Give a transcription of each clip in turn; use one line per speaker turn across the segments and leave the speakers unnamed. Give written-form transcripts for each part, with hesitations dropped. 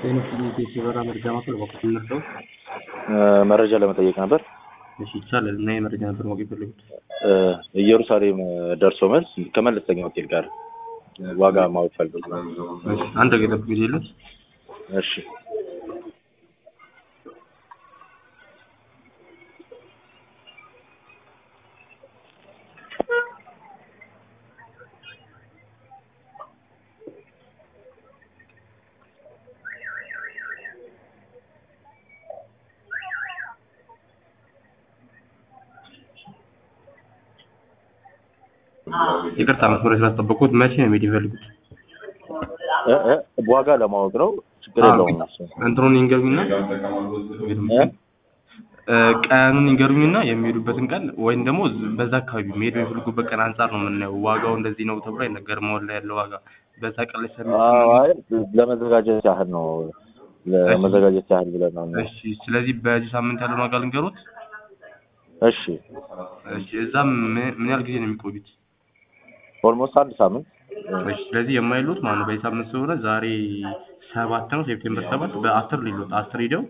የኢንስቲትዩት የበረራ መረጃ ማዕከል በኩል እንርዳው።
መረጃ ለመጠየቅ ነበር።
እሺ ይቻላል። እና የመረጃ ነበር ማወቅ የፈለጉት?
ኢየሩሳሌም ደርሶ መልስ ከመለስተኛ ሆቴል ጋር ዋጋ ማወቅ ፈልጌ ነው።
እሺ አንድ ገለብ ጊዜ የለት።
እሺ
ይቅርታ መስመር ስላስጠበቁት መቼ ነው የሚሄድ የሚፈልጉት?
ዋጋ ለማወቅ ነው። ችግር የለውም።
እንትኑን ይንገሩኝና ቀኑን ይንገሩኝና የሚሄዱበትን ቀን ወይም ደግሞ በዛ አካባቢ የሚሄዱ የሚፈልጉበት ቀን አንፃር ነው የምናየው። ዋጋው እንደዚህ ነው ተብሎ አይነገርም። አሁን ላይ ያለው ዋጋ በዛ ቀን ላይ
ለመዘጋጀት ያህል ነው። ለመዘጋጀት ያህል ብለን ነው።
እሺ ስለዚህ በዚህ ሳምንት ያለውን ዋጋ ልንገሩት።
እሺ
እሺ እዛም ምን ያህል ጊዜ ነው የሚቆዩት?
ኦልሞስት አንድ ሳምንት።
እሺ ስለዚህ የማይሉት ማለት ነው በዚህ ሳምንት ስለሆነ ዛሬ 7 ነው ሴፕቴምበር 7 በ10 ሊሉት 10 ሄደው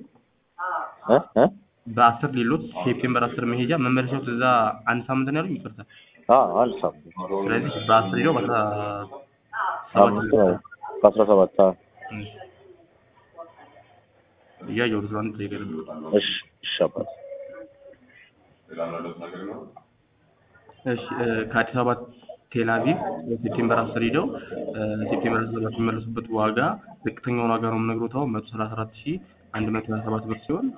በ10 ሊሉት ሴፕቴምበር 10 መሄጃ መመለሻው እዛ አንድ ሳምንት ነው ያሉኝ። ይቅርታ
አንድ ሳምንት።
ስለዚህ በ10 ሄደው
በ17
እያየሁ ነው አንተ ይገርም።
እሺ እሺ አባት
እሺ ከአዲስ አበባ ቴል አቪቭ ሴፕቴምበር 10 ሄደው ሴፕቴምበር 17 የሚመለሱበት ዋጋ ዝቅተኛውን ዋጋ ነው የምነግሮት። አሁን 134127 ብር ሲሆን